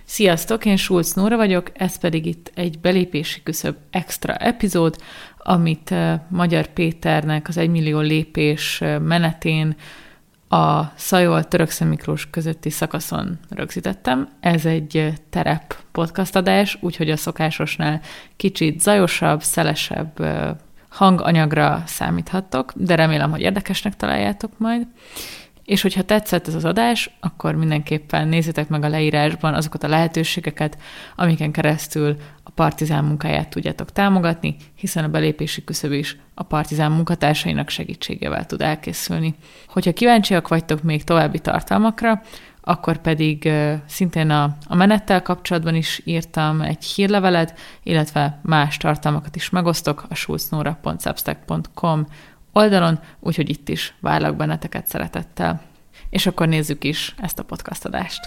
Sziasztok, én Schulz Nóra vagyok, ez pedig itt egy belépési küszöb extra epizód, amit Magyar Péternek az 1 millió lépés menetén a Szajol-Törökszentmiklós közötti szakaszon rögzítettem. Ez egy terep podcast adás, úgyhogy a szokásosnál kicsit zajosabb, szelesebb hanganyagra számíthattok, de remélem, hogy érdekesnek találjátok majd. És hogyha tetszett ez az adás, akkor mindenképpen nézzétek meg a leírásban azokat a lehetőségeket, amiken keresztül a Partizán munkáját tudjátok támogatni, hiszen a belépési küszöb is a Partizán munkatársainak segítségével tud elkészülni. Hogyha kíváncsiak vagytok még további tartalmakra, akkor pedig szintén a menettel kapcsolatban is írtam egy hírlevelet, illetve más tartalmakat is megosztok a schulznora.substack.com oldalon, úgyhogy itt is várlak benneteket szeretettel. És akkor nézzük is ezt a podcast adást.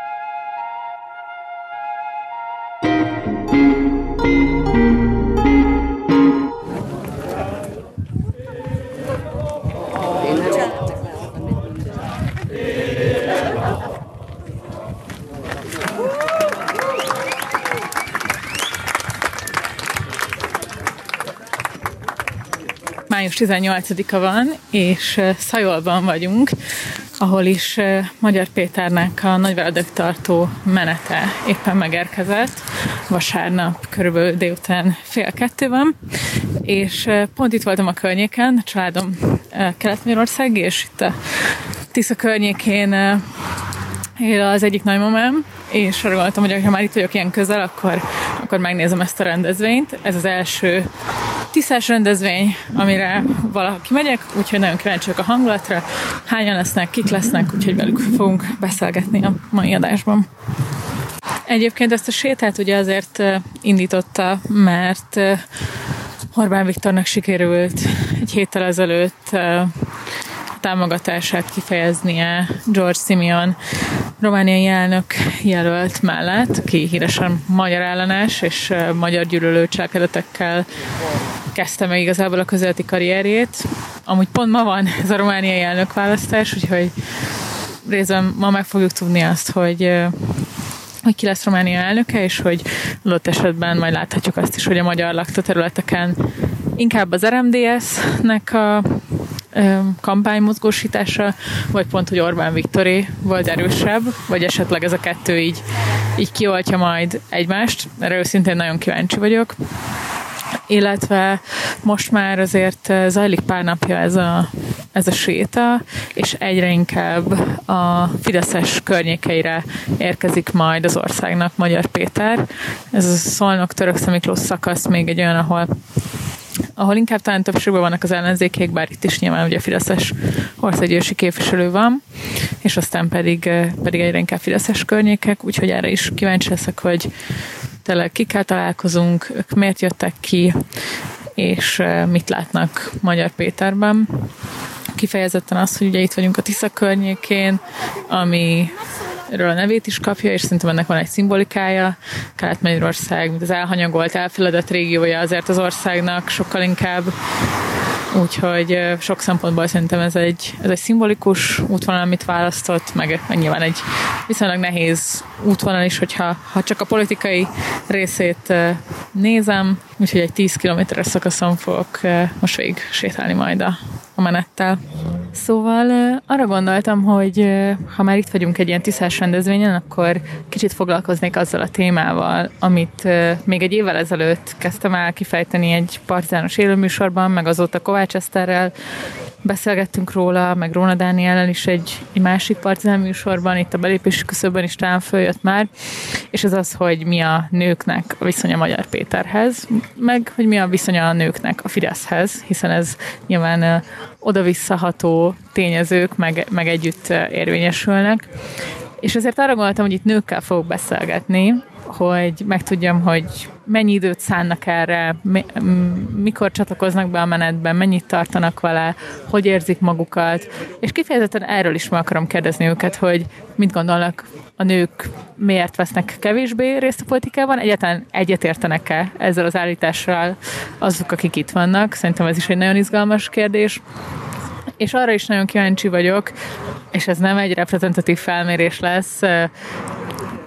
Május 18-a van, és Szajolban vagyunk, ahol is Magyar Péternek a nagyváradék tartó menete éppen megérkezett. Vasárnap körülbelül délután 1:30 és pont itt voltam a környéken, a családom Kelet-Magyarországi, és itt a Tisza környékén él az egyik nagymamám, és arra gondoltam, hogy ha már itt vagyok ilyen közel, akkor megnézem ezt a rendezvényt. Ez az első tiszás rendezvény, amire valaki megyek, úgyhogy nagyon kíváncsi vagyok a hangulatra. Hányan lesznek, kik lesznek, úgyhogy velük fogunk beszélgetni a mai adásban. Egyébként ezt a sétát ugye azért indította, mert Orbán Viktornak sikerült egy héttel ezelőtt támogatását kifejeznie George Simeon romániai elnök jelölt mellett, aki híresen magyar ellenes és magyar gyűlölő cselekedetekkel kezdte meg igazából a közéleti karrierjét. Amúgy pont ma van ez a romániai elnökválasztás, úgyhogy részben ma meg fogjuk tudni azt, hogy ki lesz Románia elnöke, és hogy adott esetben majd láthatjuk azt is, hogy a magyar lakta területeken inkább az RMDSZ-nek a kampánymozgósítása, vagy pont, hogy Orbán Viktoré volt erősebb, vagy esetleg ez a kettő így kioltja majd egymást. Erre őszintén nagyon kíváncsi vagyok. Illetve most már azért zajlik pár napja ez a séta, és egyre inkább a fideszes környékeire érkezik majd az országnak Magyar Péter. Ez a Szolnok-Törökszentmiklós szakasz még egy olyan, ahol inkább talán többségben vannak az ellenzékék, bár itt is nyilván ugye fideszes országgyűlési képviselő van, és aztán pedig egyre inkább fideszes környékek, úgyhogy erre is kíváncsi leszek, hogy tényleg kikkel találkozunk, ők miért jöttek ki, és mit látnak Magyar Péterben. Kifejezetten az, hogy ugye itt vagyunk a Tisza környékén, amiről a nevét is kapja, és szerintem ennek van egy szimbolikája. Kelet-Magyarország, mint az elhanyagolt, elfeledett régiója azért az országnak sokkal inkább. Úgyhogy sok szempontból szerintem ez egy szimbolikus útvonal, amit választott, meg nyilván egy viszonylag nehéz útvonal is, hogyha csak a politikai részét nézem, úgyhogy egy 10 kilométeres szakaszon fogok most végig sétálni majd a menettel. Szóval arra gondoltam, hogy ha már itt vagyunk egy ilyen tiszás rendezvényen, akkor kicsit foglalkoznék azzal a témával, amit még egy évvel ezelőtt kezdtem el kifejteni egy partizános élőműsorban, meg azóta Kovács Eszterrel beszélgettünk róla, meg Róna Dániellel is egy másik partizán műsorban, itt a belépési küszöbben is talán följött már, és ez az, hogy mi a nőknek a viszonya Magyar Péterhez, meg hogy mi a viszonya a nőknek a Fideszhez, hiszen ez nyilván oda-visszaható tényezők, meg együtt érvényesülnek. És ezért arra gondoltam, hogy itt nőkkel fogok beszélgetni, hogy megtudjam, hogy mennyi időt szánnak erre, mikor csatlakoznak be a menetben, mennyit tartanak vele, hogy érzik magukat, és kifejezetten erről is meg akarom kérdezni őket, hogy mit gondolnak a nők, miért vesznek kevésbé részt a politikában, egyáltalán egyetértenek-e ezzel az állítással azok, akik itt vannak. Szerintem ez is egy nagyon izgalmas kérdés. És arra is nagyon kíváncsi vagyok, és ez nem egy reprezentatív felmérés lesz,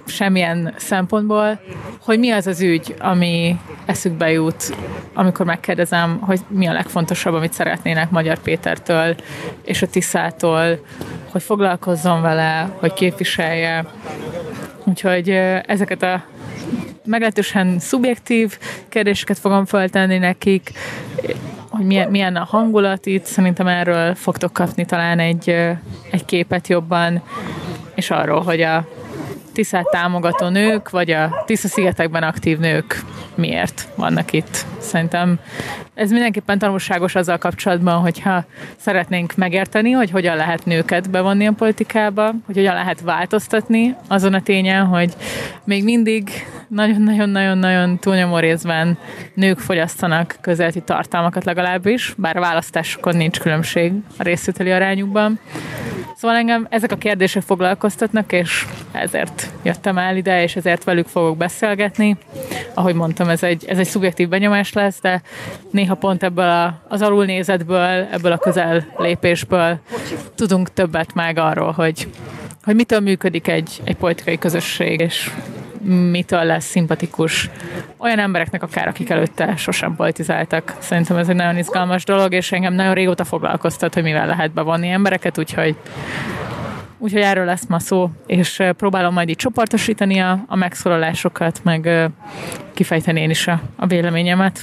semmilyen szempontból, hogy mi az az ügy, ami eszükbe jut, amikor megkérdezem, hogy mi a legfontosabb, amit szeretnének Magyar Pétertől és a Tiszától, hogy foglalkozzon vele, hogy képviselje. Úgyhogy ezeket a meglehetősen szubjektív kérdéseket fogom feltenni nekik, hogy milyen a hangulat itt, szerintem erről fogtok kapni talán egy képet jobban, és arról, hogy a Tiszát támogató nők, vagy a Tisza-szigetekben aktív nők miért vannak itt. Szerintem ez mindenképpen tanulságos azzal kapcsolatban, hogyha szeretnénk megérteni, hogy hogyan lehet nőket bevonni a politikába, hogy hogyan lehet változtatni azon a tényen, hogy még mindig nagyon-nagyon-nagyon túlnyomó részben nők fogyasztanak közéleti tartalmakat legalábbis, bár a választásokon nincs különbség a részvételi arányukban. Szóval engem ezek a kérdések foglalkoztatnak, és ezért jöttem el ide, és ezért velük fogok beszélgetni. Ahogy mondtam, ez egy szubjektív benyomás lesz, de néha pont ebből az alulnézetből, ebből a közel lépésből tudunk többet meg arról, hogy mitől működik egy politikai közösség, és mitől lesz szimpatikus olyan embereknek akár, akik előtte sosem politizáltak. Szerintem ez egy nagyon izgalmas dolog, és engem nagyon régóta foglalkoztat, hogy mivel lehet bevonni embereket, úgyhogy erről lesz ma szó, és próbálom majd így csoportosítani a megszólalásokat, meg kifejteni én is a véleményemet.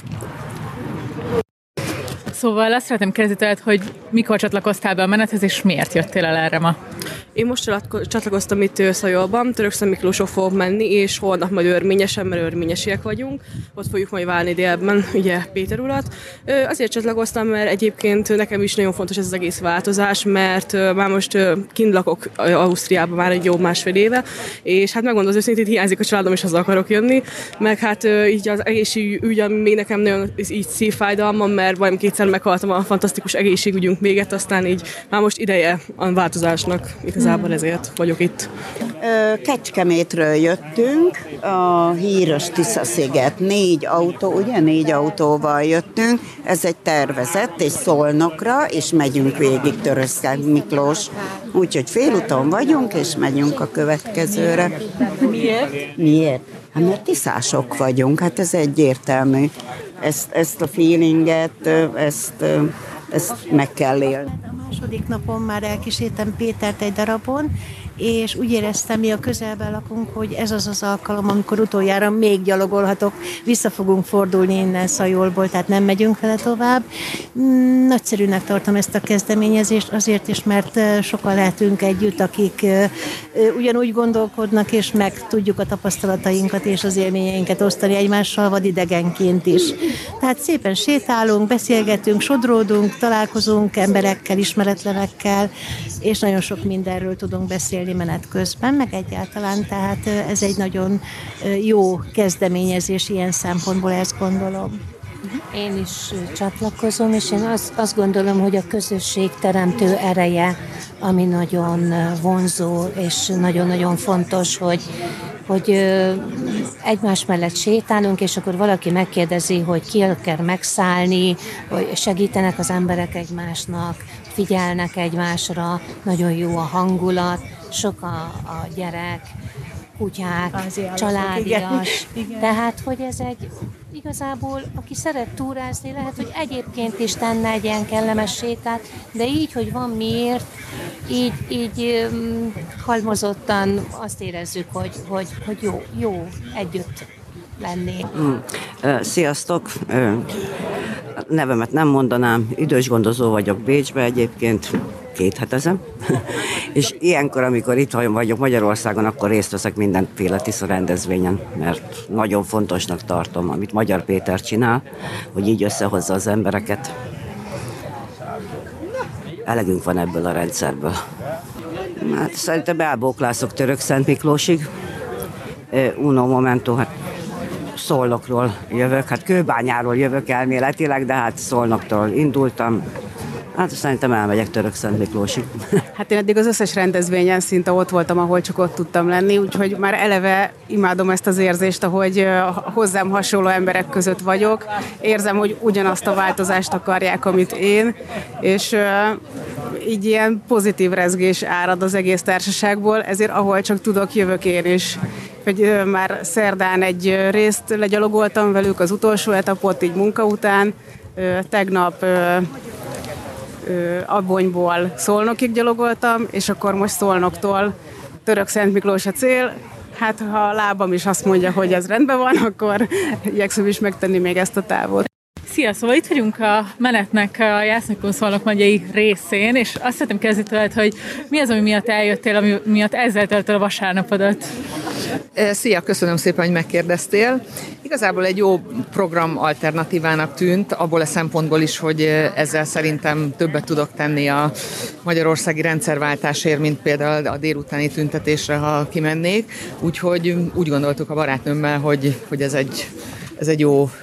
Szóval azt szeretném kérdezni tőled, hogy mikor csatlakoztál be a menethez, és miért jöttél el erre ma? Én most csatlakoztam itt Szajolban, Törökszentmiklósra fogok menni, és holnap majd Örményesen, mert örményesiek vagyunk. Ott fogjuk majd várni délben, ugye Péter urat. Azért csatlakoztam, mert egyébként nekem is nagyon fontos ez az egész változás, mert már most kint lakok Ausztriában már egy jó másfél éve, és hát megmondom az őszintén, hiányzik a családom, és haza akarok jönni, meg hát így az egészségügy, ami még nekem nagyon így szívfájdalmam, mert vajon kétszer meghaltam a fantasztikus egészségügyünk véget, aztán így már most ideje a változásnak. Igazából ezért vagyok itt. Kecskemétről jöttünk, a híres Tisza-sziget, 4 autóval jöttünk, ez egy tervezett, és Szolnokra, és megyünk végig Törökszentmiklós. Úgyhogy félúton vagyunk, és megyünk a következőre. Miért? Hát mert tiszások vagyunk, hát ez egyértelmű. Ezt a feelinget, ezt meg kell élni. A második napon már elkísértem Pétert egy darabon, és úgy éreztem, mi a közelben lakunk, hogy ez az az alkalom, amikor utoljára még gyalogolhatok, vissza fogunk fordulni innen Szajolból, tehát nem megyünk vele tovább. Nagyszerűnek tartom ezt a kezdeményezést azért is, mert sokan lehetünk együtt, akik ugyanúgy gondolkodnak, és meg tudjuk a tapasztalatainkat és az élményeinket osztani egymással, vadidegenként is. Tehát szépen sétálunk, beszélgetünk, sodródunk, találkozunk emberekkel, ismeretlenekkel, és nagyon sok mindenről tudunk beszélni menet közben, meg egyáltalán, tehát ez egy nagyon jó kezdeményezés ilyen szempontból, ezt gondolom. Én is csatlakozom, és én azt gondolom, hogy a közösség teremtő ereje, ami nagyon vonzó, és nagyon-nagyon fontos, hogy egymás mellett sétálunk, és akkor valaki megkérdezi, hogy ki akar megszállni, hogy segítenek az emberek egymásnak, figyelnek egymásra, nagyon jó a hangulat, sok a gyerek, kutyák, családias. Igen. Tehát, hogy ez egy igazából, aki szeret túrázni, lehet, hogy egyébként is tenne egy ilyen kellemes sétát, de így, hogy van miért, így halmozottan azt érezzük, hogy jó együtt lenni. Sziasztok! Nevemet nem mondanám, idősgondozó vagyok Bécsbe egyébként, 2 hetezem, és ilyenkor, amikor itt vagyok Magyarországon, akkor részt veszek mindenféle Tisza rendezvényen, mert nagyon fontosnak tartom, amit Magyar Péter csinál, hogy így összehozza az embereket. Elegünk van ebből a rendszerből. Hát szerintem elbóklászok Törökszentmiklósig. Uno momento, hát Szolnokról jövök, hát Kőbányáról jövök elméletileg, de hát Szolnoktól indultam. Hát szerintem elmegyek Törökszentmiklósig. Hát én eddig az összes rendezvényen szinte ott voltam, ahol csak ott tudtam lenni, úgyhogy már eleve imádom ezt az érzést, ahogy hozzám hasonló emberek között vagyok. Érzem, hogy ugyanazt a változást akarják, amit én, és így ilyen pozitív rezgés árad az egész társaságból, ezért ahol csak tudok, jövök én is. Hogy már szerdán egy részt legyalogoltam velük, az utolsó etapot így munka után, tegnap Abonyból Szolnokig gyalogoltam, és akkor most Szolnoktól Törökszentmiklós a cél. Hát ha a lábam is azt mondja, hogy ez rendben van, akkor igyekszem is megtenni még ezt a távot. Szia! Szóval itt vagyunk a menetnek a Jászmekon-Szolnok megyei részén, és azt szeretném kérdezni tőled, hogy mi az, ami miatt eljöttél, ami miatt ezzel töltöd a vasárnapodat? Szia, köszönöm szépen, hogy megkérdeztél. Igazából egy jó program alternatívának tűnt, abból a szempontból is, hogy ezzel szerintem többet tudok tenni a magyarországi rendszerváltásért, mint például a délutáni tüntetésre, ha kimennék. Úgyhogy úgy gondoltuk a barátnőmmel, hogy ez egy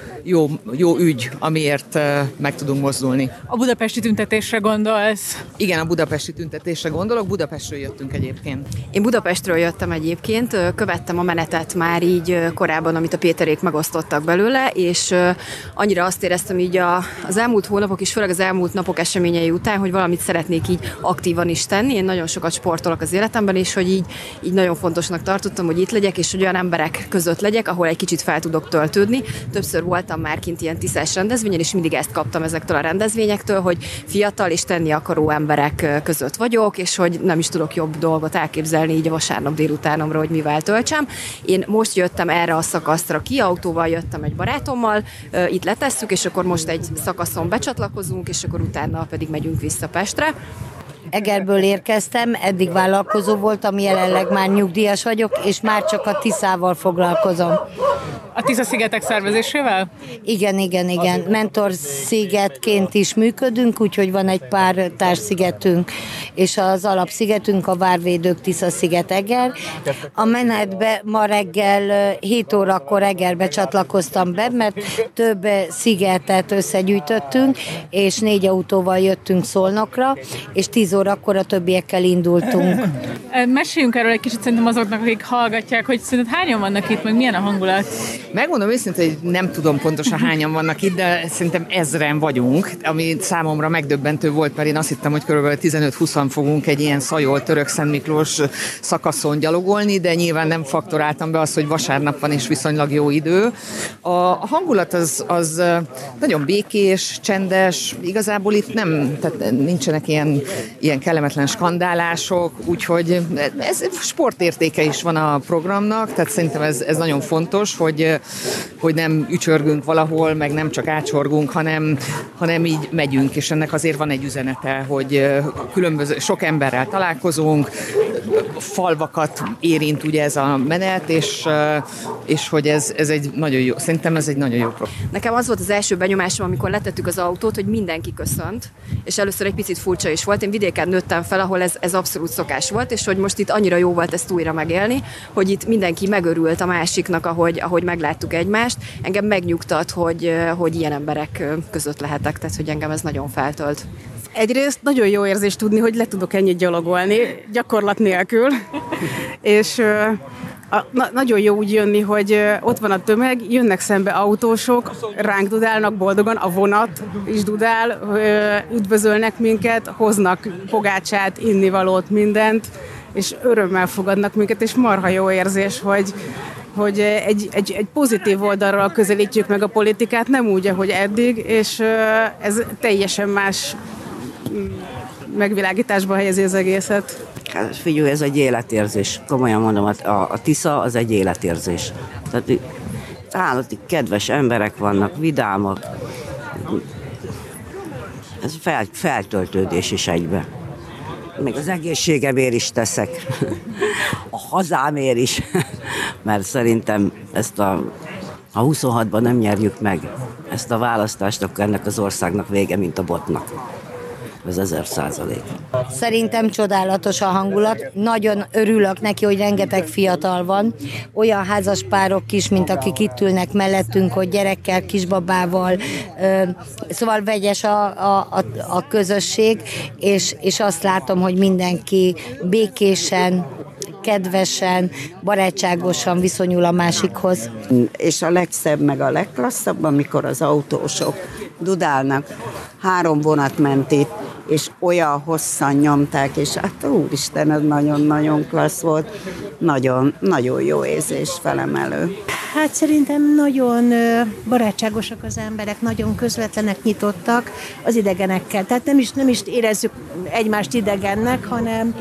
jó ügy, amiért meg tudunk mozdulni. A budapesti tüntetésre gondolsz? Igen, a budapesti tüntetésre gondolok. Budapestről jöttünk egyébként. Én Budapestről jöttem egyébként, követtem a menetet már így korábban, amit a Péterék megosztottak belőle, és annyira azt éreztem így az elmúlt hónapok és főleg az elmúlt napok eseményei után, hogy valamit szeretnék így aktívan is tenni. Én nagyon sokat sportolok az életemben, és hogy így nagyon fontosnak tartottam, hogy itt legyek, és hogy olyan emberek között legyek, ahol egy kicsit fel tudok töltődni. Többször voltam már kint ilyen tiszás rendezvényen, és mindig ezt kaptam ezektől a rendezvényektől, hogy fiatal és tenni akaró emberek között vagyok, és hogy nem is tudok jobb dolgot elképzelni így a vasárnap délutánomra, hogy mivel töltsem. Én most jöttem erre a szakaszra ki, autóval jöttem egy barátommal, itt letesszük, és akkor most egy szakaszon becsatlakozunk, és akkor utána pedig megyünk vissza Pestre. Egerből érkeztem, eddig vállalkozó voltam, jelenleg már nyugdíjas vagyok, és már csak a Tiszával foglalkozom. A Tisza-szigetek szervezésével? Igen. Mentorszigetként is működünk, úgyhogy van egy pár társszigetünk, és az alapszigetünk a Várvédők Tisza-sziget-Eger. A menetbe ma reggel 7 órakor Egerbe csatlakoztam be, mert több szigetet összegyűjtöttünk, és 4 autóval jöttünk Szolnokra, és 10 órakor a többiekkel indultunk. Meséljünk erről egy kicsit szerintem azoknak, akik hallgatják, hogy szerinted hányan vannak itt, meg milyen a hangulat? Megmondom őszintén, hogy nem tudom pontosan hányan vannak itt, de szerintem 1000-en vagyunk, ami számomra megdöbbentő volt, mert én azt hittem, hogy kb. 15-20-an fogunk egy ilyen Szajol Törökszentmiklós szakaszon gyalogolni, de nyilván nem faktoráltam be azt, hogy vasárnap van és viszonylag jó idő. A hangulat az nagyon békés, csendes, igazából itt tehát nincsenek ilyen kellemetlen skandálások, úgyhogy ez sportértéke is van a programnak, tehát szerintem ez nagyon fontos, hogy nem ücsörgünk valahol, meg nem csak átsorgunk, hanem így megyünk, és ennek azért van egy üzenete, hogy sok emberrel találkozunk, falvakat érint ugye ez a menet, és hogy ez egy nagyon jó, szerintem ez egy nagyon jó program. Nekem az volt az első benyomásom, amikor letettük az autót, hogy mindenki köszönt, és először egy picit furcsa is volt. Én vidéken nőttem fel, ahol ez abszolút szokás volt, és hogy most itt annyira jó volt ezt újra megélni, hogy itt mindenki megörült a másiknak, ahogy megláttuk egymást. Engem megnyugtat, hogy ilyen emberek között lehetek, tehát hogy engem ez nagyon feltölt. Egyrészt nagyon jó érzés tudni, hogy le tudok ennyit gyalogolni, gyakorlat nélkül, és nagyon jó úgy jönni, hogy ott van a tömeg, jönnek szembe autósok, ránk dudálnak boldogan, a vonat is dudál, üdvözölnek minket, hoznak pogácsát, innivalót, mindent, és örömmel fogadnak minket, és marha jó érzés, hogy egy pozitív oldalról közelítjük meg a politikát, nem úgy, ahogy eddig, és ez teljesen más megvilágításba helyezi az egészet. Hát figyelj, ez egy életérzés. Komolyan mondom, a Tisza az egy életérzés. Tehát állati kedves emberek vannak, vidámak. Ez feltöltődés is egybe. Még az egészségemért is teszek. A hazámért is. Mert szerintem ha 26-ban nem nyerjük meg ezt a választást, akkor ennek az országnak vége, mint a botnak. Ez 1000%. Szerintem csodálatos a hangulat. Nagyon örülök neki, hogy rengeteg fiatal van. Olyan házas párok is, mint akik itt ülnek mellettünk, hogy gyerekkel, kisbabával. Szóval vegyes a közösség, és azt látom, hogy mindenki békésen, kedvesen, barátságosan viszonyul a másikhoz. És a legszebb, meg a legklasszabb, amikor az autósok dudálnak. 3 vonat ment itt és olyan hosszan nyomták, és hát úristen, ez nagyon-nagyon klassz volt. Nagyon, nagyon jó érzés, felemelő. Hát szerintem nagyon barátságosak az emberek, nagyon közvetlenek, nyitottak az idegenekkel. Tehát nem is érezzük egymást idegennek, hanem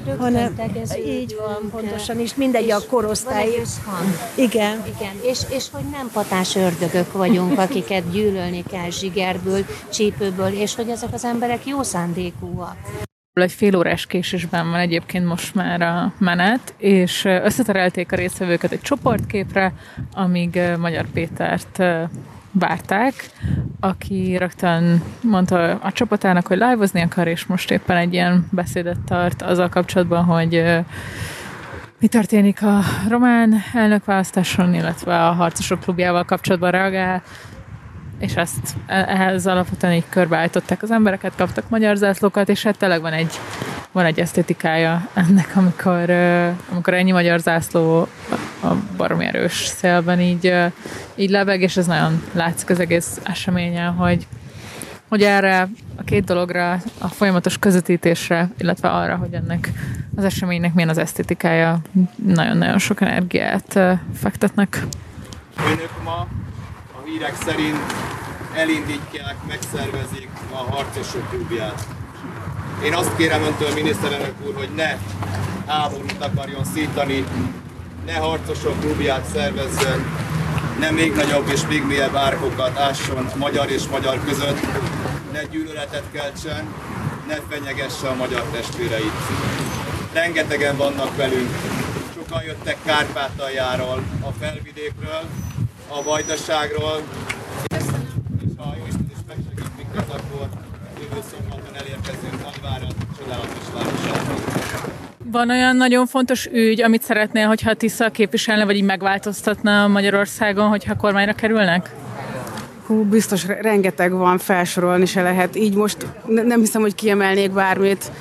így van, pontosan is, mindegy a korosztály. Igen. És hogy nem patás ördögök vagyunk, akiket gyűlölni kell zsigerből, csípőből, és hogy ezek az emberek jó szándékúak. Egy fél órás késésben van egyébként most már a menet, és összeterelték a résztvevőket egy csoportképre, amíg Magyar Pétert várták, aki rögtön mondta a csapatának, hogy live-ozni akar, és most éppen egy ilyen beszédet tart azzal kapcsolatban, hogy mi történik a román elnökválasztáson, illetve a Harcosok Klubjával kapcsolatban reagál, és ehhez alapvetően így körbeállították az embereket, kaptak magyar zászlókat, és hát tényleg van egy esztétikája ennek, amikor ennyi magyar zászló a baromi erős szélben így lebeg, és ez nagyon látszik az egész eseményen, hogy erre a két dologra, a folyamatos közvetítésre, illetve arra, hogy ennek az eseménynek milyen az esztétikája, nagyon-nagyon sok energiát fektetnek. Önök ma a hírek szerint elindítják, megszervezik a Harcosok Klubját. Én azt kérem öntől, miniszterelnök úr, hogy ne háborút akarjon szítani, ne Harcosok Klubját szervezzen, ne még nagyobb és még mélyebb árkokat ásson magyar és magyar között, ne gyűlöletet keltsen, ne fenyegesse a magyar testvéreit. Rengetegen vannak velünk, sokan jöttek Kárpátaljáról, a Felvidékről, a Vajdaságról, és ha jó Isten is megsegít minket, akkor jövő szombaton elérkezünk Nagyvárad, csodálatos városába. Van olyan nagyon fontos ügy, amit szeretnél, hogyha a Tisza képviselne, vagy így megváltoztatna Magyarországon, hogyha kormányra kerülnek? Biztos rengeteg van, felsorolni se lehet. Így most nem hiszem, hogy kiemelnék bármit.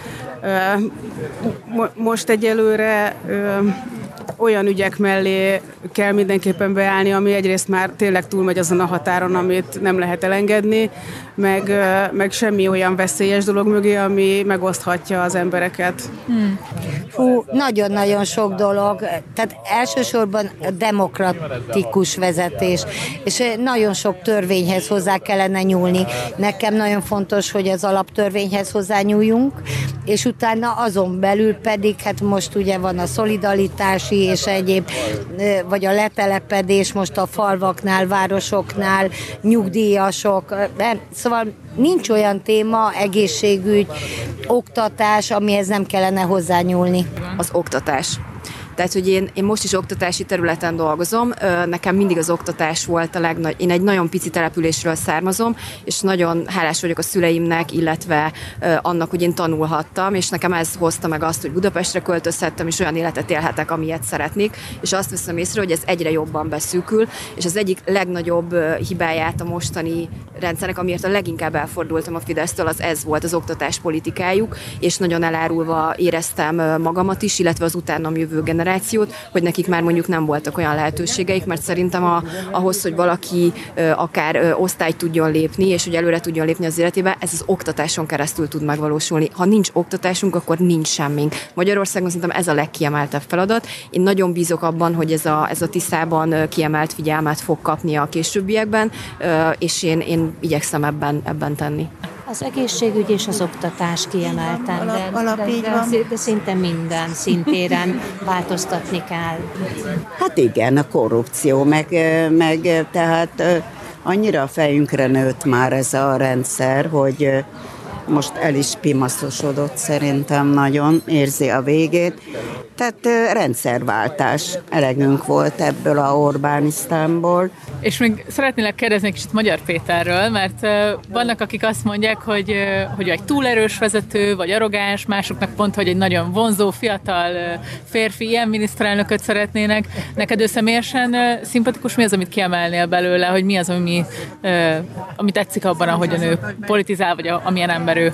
Most egyelőre olyan ügyek mellé kell mindenképpen beállni, ami egyrészt már tényleg túlmegy azon a határon, amit nem lehet elengedni, meg semmi olyan veszélyes dolog mögé, ami megoszthatja az embereket. Nagyon-nagyon sok dolog. Tehát elsősorban demokratikus vezetés, és nagyon sok törvényhez hozzá kellene nyúlni. Nekem nagyon fontos, hogy az alaptörvényhez hozzányúljunk, és utána azon belül pedig, hát most ugye van a szolidaritási és egyéb, vagy a letelepedés most a falvaknál, városoknál, nyugdíjasok, szóval nincs olyan téma, egészségügy, oktatás, amihez nem kellene hozzányúlni. Az oktatás. Tehát, hogy én most is oktatási területen dolgozom, nekem mindig az oktatás volt a én egy nagyon pici településről származom, és nagyon hálás vagyok a szüleimnek, illetve annak, hogy én tanulhattam, és nekem ez hozta meg azt, hogy Budapestre költözhettem, és olyan életet élhetek, amilyet szeretnék, és azt veszem észre, hogy ez egyre jobban beszűkül, és az egyik legnagyobb hibáját a mostani rendszernek, amiért a leginkább elfordultam a Fidesztől, az ez volt az oktatáspolitikájuk, és nagyon elárulva éreztem magamat is, illetve az utánam jövő generációt, hogy nekik már mondjuk nem voltak olyan lehetőségeik, mert szerintem ahhoz, hogy valaki akár osztályt tudjon lépni, és hogy előre tudjon lépni az életébe, ez az oktatáson keresztül tud megvalósulni. Ha nincs oktatásunk, akkor nincs semmink. Magyarországon szerintem ez a legkiemeltebb feladat. Én nagyon bízok abban, hogy ez a Tiszában kiemelt figyelmet fog kapni a későbbiekben, és én igyekszem ebben tenni. Az egészségügy és az oktatás kiemelten, de szinte minden szintéren változtatni kell. Hát igen, a korrupció, meg tehát annyira a fejünkre nőtt már ez a rendszer, hogy most el is pimaszosodott szerintem nagyon, érzi a végét. Tehát rendszerváltás, elegünk volt ebből a Orbánisztánból. És még szeretnélek kérdezni egy kicsit Magyar Péterről, mert vannak, akik azt mondják, hogy egy túlerős vezető, vagy arrogáns, másoknak pont, hogy egy nagyon vonzó, fiatal férfi, ilyen miniszterelnököt szeretnének. Neked ő személyesen szimpatikus? Mi az, amit kiemelnél belőle, hogy mi az, ami tetszik abban, ahogyan ő politizál, vagy amilyen ember ő?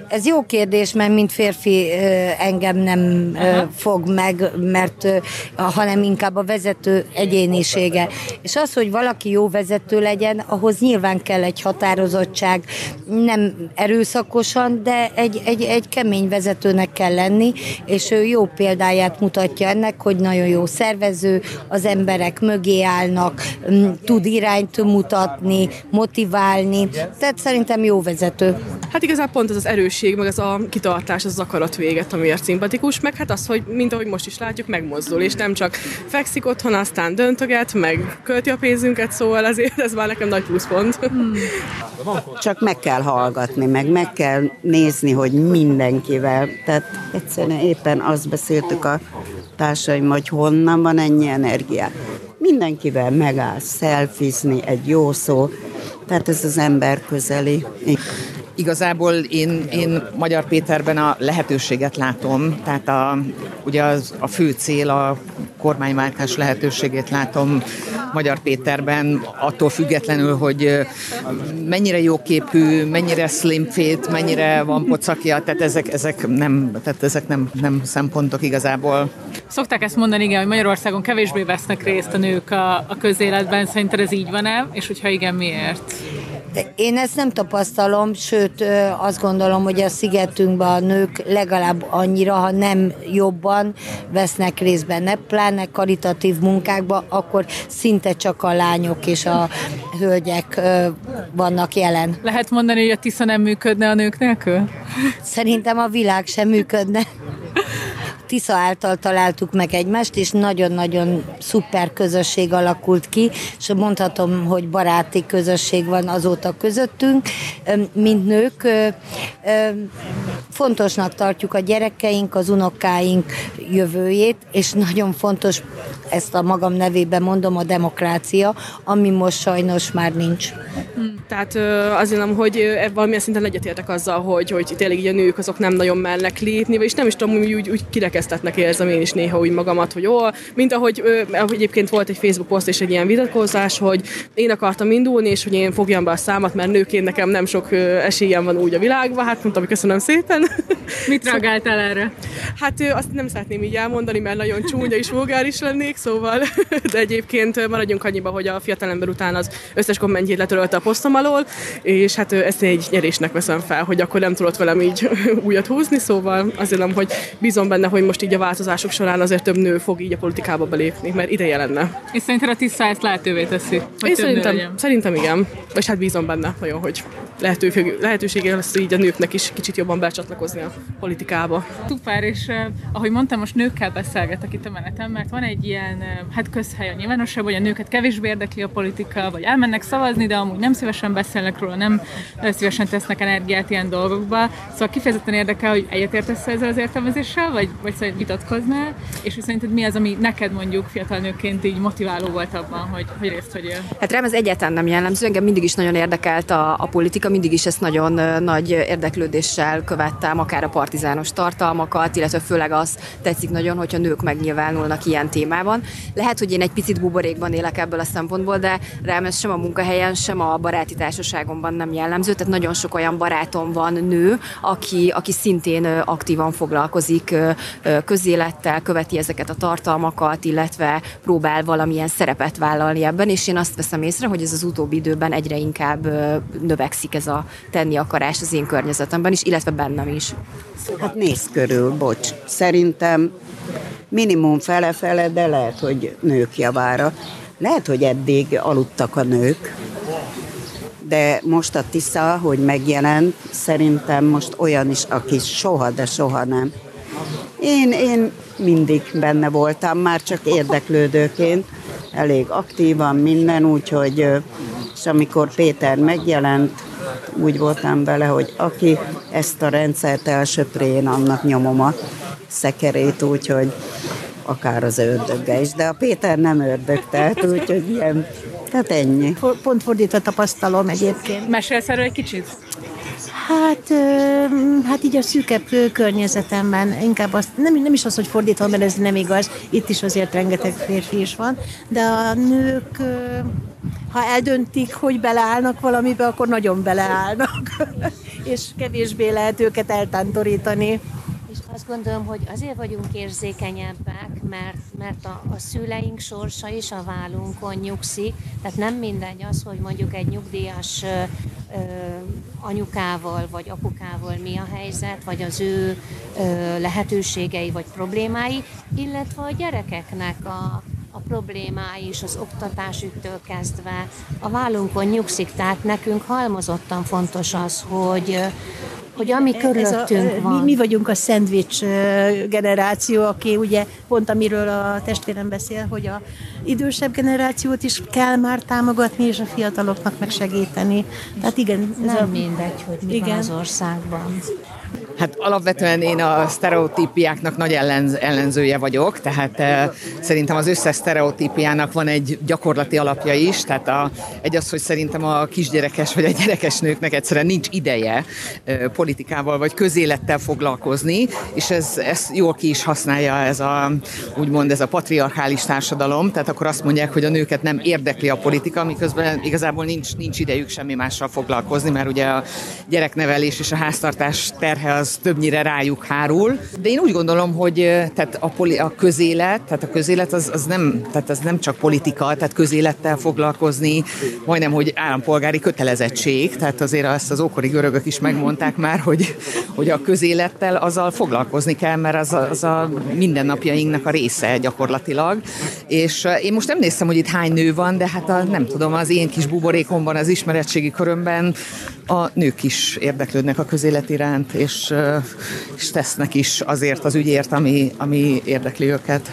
Ez jó kérdés, mert mint férfi engem nem fog meg, mert hanem inkább a vezető egyénisége. És az, hogy valaki jó vezető legyen, ahhoz nyilván kell egy határozottság, nem erőszakosan, de egy kemény vezetőnek kell lenni, és ő jó példáját mutatja ennek, hogy nagyon jó szervező, az emberek mögé állnak, tud irányt mutatni, motiválni, tehát szerintem jó vezető. Hát igazából pont ez az erősség, meg ez a kitartás, az akarat véget, amiért szimpatikus, meg hát az, hogy mint ahogy most is látjuk, megmozdul, és nem csak fekszik otthon, aztán döntöget, meg költi a pénzünket, szóval azért ez már nekem nagy pluszpont. Csak meg kell hallgatni, meg kell nézni, hogy mindenkivel, tehát egyszerűen éppen azt beszéltük a társaim, hogy honnan van ennyi energia. Mindenkivel megáll, szelfizni, egy jó szó, tehát ez az ember közeli. Igazából én Magyar Péterben a lehetőséget látom, tehát ugye a fő cél, a kormánymárkás lehetőségét látom Magyar Péterben, attól függetlenül, hogy mennyire jóképű, mennyire slim fit, mennyire van pocakja, tehát ezek nem szempontok igazából. Szokták ezt mondani, igen, hogy Magyarországon kevésbé vesznek részt a nők a közéletben, szerinted ez így van-e, és hogyha igen, miért? Én ezt nem tapasztalom, sőt azt gondolom, hogy a szigetünkben a nők legalább annyira, ha nem jobban vesznek részt benne, pláne karitatív munkákban, akkor szinte csak a lányok és a hölgyek vannak jelen. Lehet mondani, hogy a Tisza nem működne a nők nélkül? Szerintem a világ sem működne. Tisza által találtuk meg egymást, és nagyon-nagyon szuper közösség alakult ki, és mondhatom, hogy baráti közösség van azóta közöttünk, mint nők. Fontosnak tartjuk a gyerekeink, az unokáink jövőjét, és nagyon fontos, ezt a magam nevében mondom, a demokrácia, ami most sajnos már nincs. Tehát azért nem, hogy valamilyen szinten egyetértek azzal, hogy tényleg így a nők azok nem nagyon mernek lépni, és nem is tudom, hogy úgy kirekesztetnek érzem én is néha úgy magamat, hogy mint ahogy egyébként volt egy Facebook poszt és egy ilyen vitatkozás, hogy én akartam indulni, és hogy én fogjam be a számat, mert nőként nekem nem sok esélyem van úgy a világban, hát mondtam, hogy köszönöm szépen. Mit reagáltál erre? Hát azt nem szeretném így elmondani, mert nagyon csúnya és vulgáris lennék, szóval, de egyébként maradjunk annyiba, hogy a fiatalember után az összes kommentjét letörölte a posztom alól, és hát ezt egy nyerésnek veszem fel, hogy akkor nem tudott velem így újat húzni, szóval azért nem, hogy bízom benne, hogy most így a változások során azért több nő fog így a politikába belépni, mert ideje lenne. És szerinted a Tisza ezt lehetővé teszi? Én szerintem igen, és hát bízom benne nagyon, hogy lehetősége lesz így a nőknek is kicsit jobban becsatlakozni a politikába. Szuper, és ahogy mondtam, most nőkkel beszélgetek itt a meneten, mert van egy ilyen közhely a nyilvánosságban, hogy a nőket kevésbé érdekli a politika, vagy elmennek szavazni, de amúgy nem szívesen beszélnek róla, nem szívesen tesznek energiát ilyen dolgokba. Szóval kifejezetten érdekel, hogy egyetértesz ezzel az értelmezéssel, vagy vitatkoznál, és szerinted mi az, ami neked mondjuk fiatal nőként így motiváló volt abban, hogy részt vegyél? Hát rám ez egyáltalán nem jellemző, engem mindig is nagyon érdekelt a politika, mindig is ezt nagyon nagy érdeklődéssel követtem, akár a partizános tartalmakat, illetve főleg az tetszik nagyon, hogyha nők megnyilvánulnak ilyen témában. Lehet, hogy én egy picit buborékban élek ebből a szempontból, de rám ez sem a munkahelyen, sem a baráti társaságomban nem jellemző, tehát nagyon sok olyan barátom van nő, aki szintén aktívan foglalkozik közélettel, követi ezeket a tartalmakat, illetve próbál valamilyen szerepet vállalni ebben, és én azt veszem észre, hogy ez az utóbbi időben egyre inkább növekszik ez a tenni akarás az én környezetemben is, illetve bennem is. Hát nézz körül, bocs. Szerintem minimum fele-fele, de lehet, hogy nők javára. Lehet, hogy eddig aludtak a nők, de most a Tisza, hogy megjelent, szerintem most olyan is, aki soha, de soha nem. Én mindig benne voltam, már csak érdeklődőként, elég aktívan minden, úgyhogy és amikor Péter megjelent, úgy voltam vele, hogy aki ezt a rendszert elsöpré, én annak nyomom a szekerét, úgyhogy akár az ördögge is, de a Péter nem ördög, tehát úgyhogy ilyen, tehát ennyi. Pont fordítva tapasztalom egyébként. Mesélsz erről egy kicsit? Hát így a szűkebb környezetemben inkább azt, nem is az, hogy fordítva, mert ez nem igaz, itt is azért rengeteg férfi is van, de a nők, ha eldöntik, hogy beleállnak valamibe, akkor nagyon beleállnak. és kevésbé lehet őket eltántorítani. És azt gondolom, hogy azért vagyunk érzékenyebbek, mert a szüleink sorsa is a vállunkon nyugszik, tehát nem mindegy az, hogy mondjuk egy nyugdíjas anyukával vagy apukával mi a helyzet, vagy az ő lehetőségei vagy problémái, illetve a gyerekeknek a problémái is az oktatásüktől kezdve a vállunkon nyugszik, tehát nekünk halmozottan fontos az, hogy ami körülöttünk van. Mi vagyunk a szendvics generáció, aki ugye pont amiről a testvérem beszél, hogy a idősebb generációt is kell már támogatni, és a fiataloknak meg segíteni. Tehát igen. Nem mindegy, hogy mi van az országban. Hát alapvetően én a sztereotípiáknak nagy ellenzője vagyok, tehát szerintem az összes sztereotípiának van egy gyakorlati alapja is, tehát egy az, hogy szerintem a kisgyerekes vagy a gyerekes nőknek egyszerűen nincs ideje politikával vagy közélettel foglalkozni, és ez jól ki is használja ez a patriarchális társadalom, tehát akkor azt mondják, hogy a nőket nem érdekli a politika, miközben igazából nincs idejük semmi mással foglalkozni, mert ugye a gyereknevelés és a háztartás terhe az többnyire rájuk hárul. De én úgy gondolom, hogy tehát a közélet az nem csak politika, tehát közélettel foglalkozni, majdnem, hogy állampolgári kötelezettség, tehát azért ezt az ókori görögök is megmondták már, hogy a közélettel azzal foglalkozni kell, mert az a mindennapjainknak a része gyakorlatilag. És én most nem néztem, hogy itt hány nő van, de hát nem tudom, az én kis buborékomban, az ismeretségi körömben a nők is érdeklődnek a közélet iránt, és tesznek is azért az ügyért, ami érdekli őket.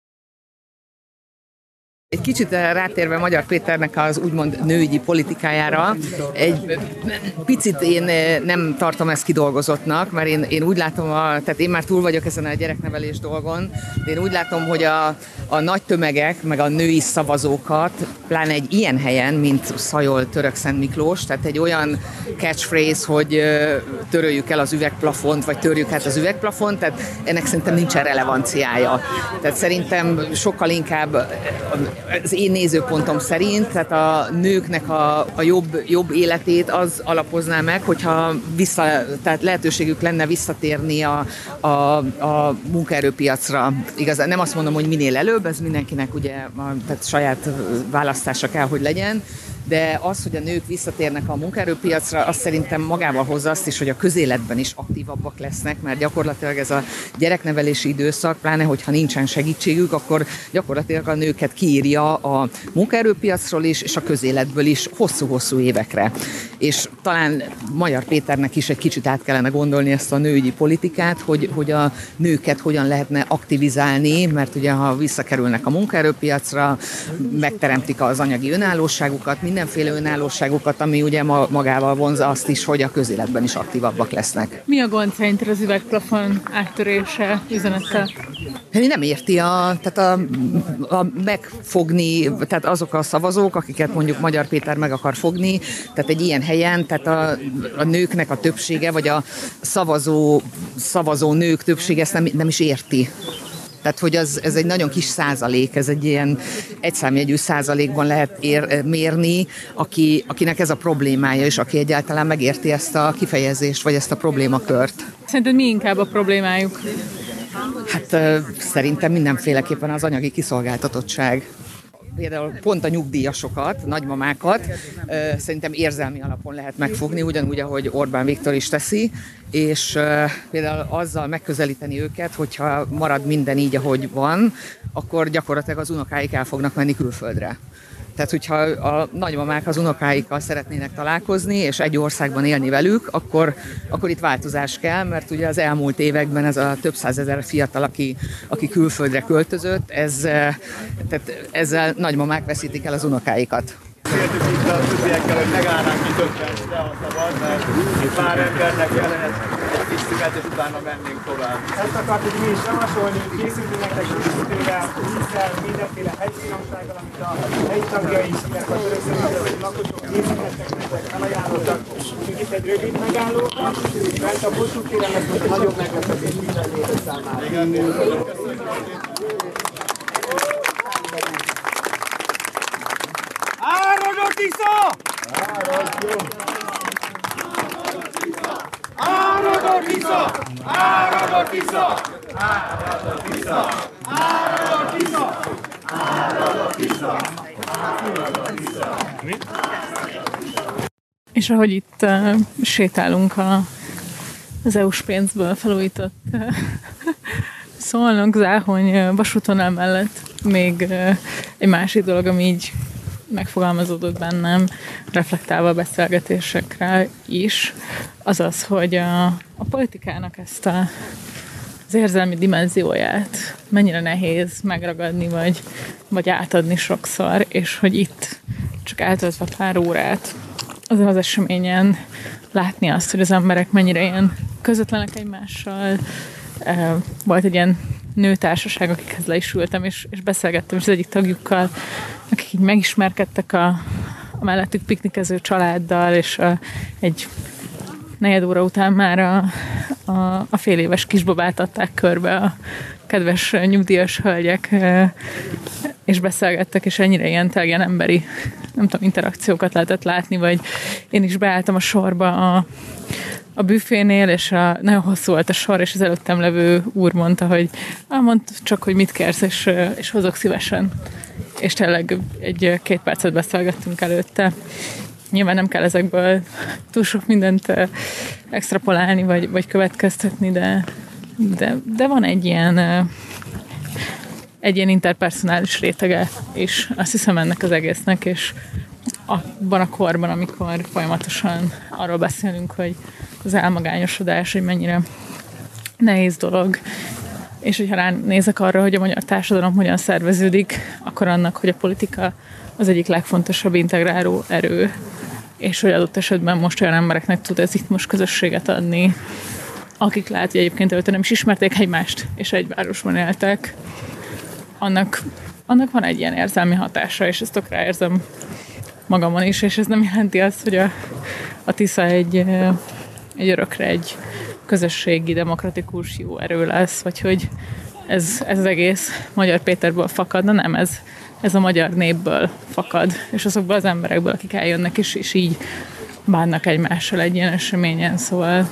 Egy kicsit rátérve Magyar Péternek az úgymond nőügyi politikájára, egy picit én nem tartom ezt kidolgozottnak, mert én úgy látom, tehát én már túl vagyok ezen a gyereknevelés dolgon, de én úgy látom, hogy a nagy tömegek, meg a női szavazókat, pláne egy ilyen helyen, mint Szajol, Törökszentmiklós, tehát egy olyan catchphrase, hogy töröljük el az üvegplafont, vagy törjük át az üvegplafont, tehát ennek szerintem nincsen relevanciája. Tehát szerintem sokkal inkább az én nézőpontom szerint, tehát a nőknek a jobb életét az alapozná meg, hogyha tehát lehetőségük lenne visszatérni a munkaerőpiacra. Igazán nem azt mondom, hogy minél előbb, ez mindenkinek ugye tehát saját választása kell, hogy legyen, de az, hogy a nők visszatérnek a munkaerőpiacra, azt szerintem magával hozza azt is, hogy a közéletben is aktívabbak lesznek, mert gyakorlatilag ez a gyereknevelési időszak, pláne hogyha nincsen segítségük, akkor gyakorlatilag a nőket kiírja a munkaerőpiacról is, és a közéletből is hosszú-hosszú évekre. És talán Magyar Péternek is egy kicsit át kellene gondolni ezt a nőügyi politikát, hogy a nőket hogyan lehetne aktivizálni, mert ugye ha visszakerülnek a munkaerőpiacra, megteremtik az anyagi önállóságukat, mindenféle önállóságukat, ami ugye magával vonza azt is, hogy a közéletben is aktívabbak lesznek. Mi a gond szerinted az üvegplafon áttörése üzenettel? Nem érti tehát megfogni, tehát azok a szavazók, akiket mondjuk Magyar Péter meg akar fogni, tehát egy ilyen helyen, tehát a nőknek a többsége, vagy a szavazó nők többsége ezt nem is érti. Tehát, hogy ez egy nagyon kis százalék, ez egy ilyen egyszámjegyű százalékban lehet mérni, akinek ez a problémája, és aki egyáltalán megérti ezt a kifejezést, vagy ezt a problémakört. Szerinted mi inkább a problémájuk? Hát szerintem mindenféleképpen az anyagi kiszolgáltatottság. Például pont a nyugdíjasokat, nagymamákat szerintem érzelmi alapon lehet megfogni, ugyanúgy, ahogy Orbán Viktor is teszi, és például azzal megközelíteni őket, hogyha marad minden így, ahogy van, akkor gyakorlatilag az unokáik el fognak menni külföldre. Tehát, hogyha a nagymamák az unokáikkal szeretnének találkozni, és egy országban élni velük, akkor itt változás kell, mert ugye az elmúlt években ez a több százezer fiatal, aki külföldre költözött, tehát ezzel nagymamák veszítik el az unokáikat. Kértük itt a többiekkel, hogy megállnánk itt 5 percre, ha szabad, mert egy pár embernek kellene egy kis szünet, és utána mennénk tovább. Ezt akartuk mi is javasolni, készültünk nektek készítővel, vízzel, mindenféle hegyfinomsággal, amit a hegytagjai, illetve a törökszentmiklósi lakosok készítettek nektek, felajánlottak. Úgyhogy itt egy rövid megálló, mert a Kossuth téren lesz most egy nagyobb meglepetés minden néző számára. Igen, köszönjük. Áradok Tisza! Áradjon! Áradott Tisza! Áradott Tisza! Áradott Tisza! Áradott Tisza! Áradott Tisza! Áradott Tisza! És ahogy itt sétálunk az EU-s pénzből felújított Szolnok-Záhony vasútvonal mellett, még egy másik dolog, ami így megfogalmazódott bennem, reflektálva a beszélgetésekre is, az az, hogy a politikának ezt az érzelmi dimenzióját mennyire nehéz megragadni, vagy átadni sokszor, és hogy itt csak eltöltve pár órát azon az eseményen látni azt, hogy az emberek mennyire ilyen közvetlenek egymással. Volt egy ilyen nőtársaság, akikhez le is ültem, és beszélgettem is az egyik tagjukkal, akik így megismerkedtek a mellettük piknikező családdal, és egy negyed óra után már a fél éves kisbabát adták körbe a kedves nyugdíjas hölgyek, és beszélgettek, és ennyire ilyen emberi, nem tudom, interakciókat lehetett látni, vagy én is beálltam a sorba a büfénél, és nagyon hosszú volt a sor, és az előttem levő úr mondta, hogy mondd csak, hogy mit kérsz, és hozok szívesen. És tényleg 2 percet beszélgettünk előtte. Nyilván nem kell ezekből túl sok mindent extrapolálni, vagy következtetni, de van egy ilyen interpersonális rétege, és azt hiszem ennek az egésznek, és abban a korban, amikor folyamatosan arról beszélünk, hogy az elmagányosodás, hogy mennyire nehéz dolog, és hogyha ránézek arra, hogy a magyar társadalom hogyan szerveződik, akkor annak, hogy a politika az egyik legfontosabb integráló erő, és hogy adott esetben most olyan embereknek tud ez itt most közösséget adni, akik lehet, hogy egyébként előtte nem is ismerték egymást, és egy városban éltek, annak van egy ilyen érzelmi hatása, és ezt tökre érzem magamon is, és ez nem jelenti azt, hogy a Tisza egy örökre egy közösségi, demokratikus jó erő lesz, vagy hogy ez az egész Magyar Péterből fakadna, nem, ez a magyar népből fakad, és azokból az emberekből, akik eljönnek, és így bánnak egymással egy ilyen eseményen, szóval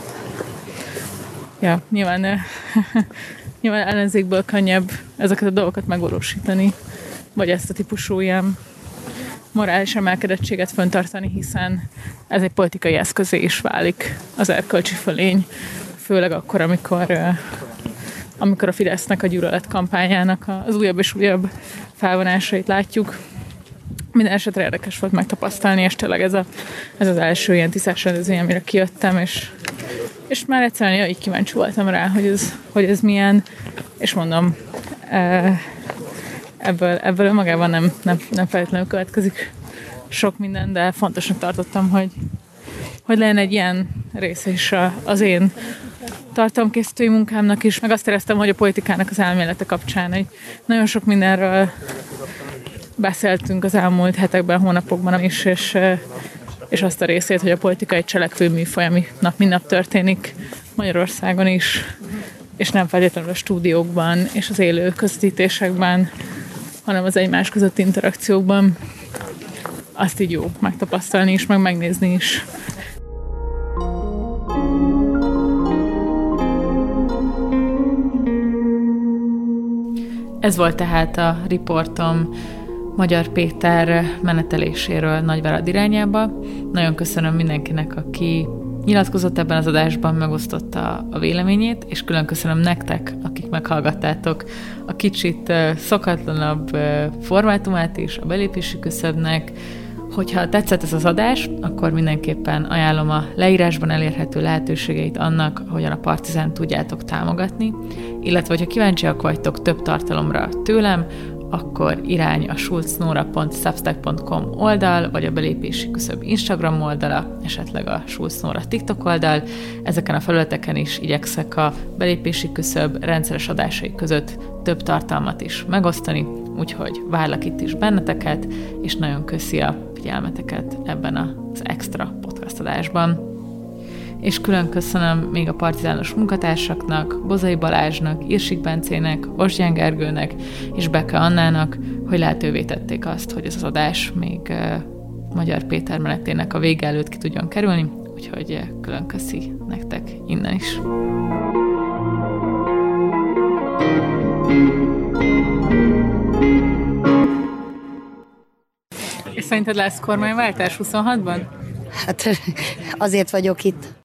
nyilván ellenzékből könnyebb ezeket a dolgokat megvalósítani, vagy ezt a típusú ilyen morális emelkedettséget fenntartani, hiszen ez egy politikai eszközé is válik az erkölcsi fölény, főleg akkor, amikor a Fidesznek a gyűlölet kampányának az újabb és újabb felvonásait látjuk. Minden esetre érdekes volt megtapasztalni, és tényleg ez az első ilyen tisztás rendezvény, amire kijöttem, és már egyszerűen így kíváncsi voltam rá, hogy ez milyen, és mondom, ebből magában nem feltétlenül következik sok minden, de fontosnak tartottam, hogy legyen egy ilyen része is az én tartalomkészítői munkámnak is, meg azt éreztem, hogy a politikának az elmélete kapcsán, hogy nagyon sok mindenről beszéltünk az elmúlt hetekben, hónapokban is, és azt a részét, hogy a politika egy cselekvő műfaj, ami nap mint nap történik Magyarországon is, és nem feltétlenül a stúdiókban és az élő közvetítésekben, hanem az egymás közötti interakciókban. Azt így jó megtapasztalni is, meg megnézni is. Ez volt tehát a riportom Magyar Péter meneteléséről Nagyvárad irányába. Nagyon köszönöm mindenkinek, aki nyilatkozott ebben az adásban, megosztotta a véleményét, és külön köszönöm nektek, akik meghallgattátok a kicsit szokatlanabb formátumát is a belépési küszöbnek. Hogyha tetszett ez az adás, akkor mindenképpen ajánlom a leírásban elérhető lehetőségeit annak, hogyan a Partizánt tudjátok támogatni, illetve hogyha kíváncsiak vagytok több tartalomra tőlem, akkor irány a schulznora.substack.com oldal, vagy a belépési küszöb Instagram oldala, esetleg a Schulz Nóra TikTok oldal. Ezeken a felületeken is igyekszek a belépési küszöb rendszeres adásai között több tartalmat is megosztani, úgyhogy várlak itt is benneteket, és nagyon köszi a figyelmeteket ebben az extra podcast adásban. És külön köszönöm még a partizános munkatársaknak, Bozai Balázsnak, Irsik Bencének, Osgyán Gergőnek és Beke Annának, hogy lehetővé tették azt, hogy ez az adás még Magyar Péter menetének a vége előtt ki tudjon kerülni, úgyhogy külön köszi nektek innen is. És szerinted lesz kormányváltás 26-ban? Hát azért vagyok itt.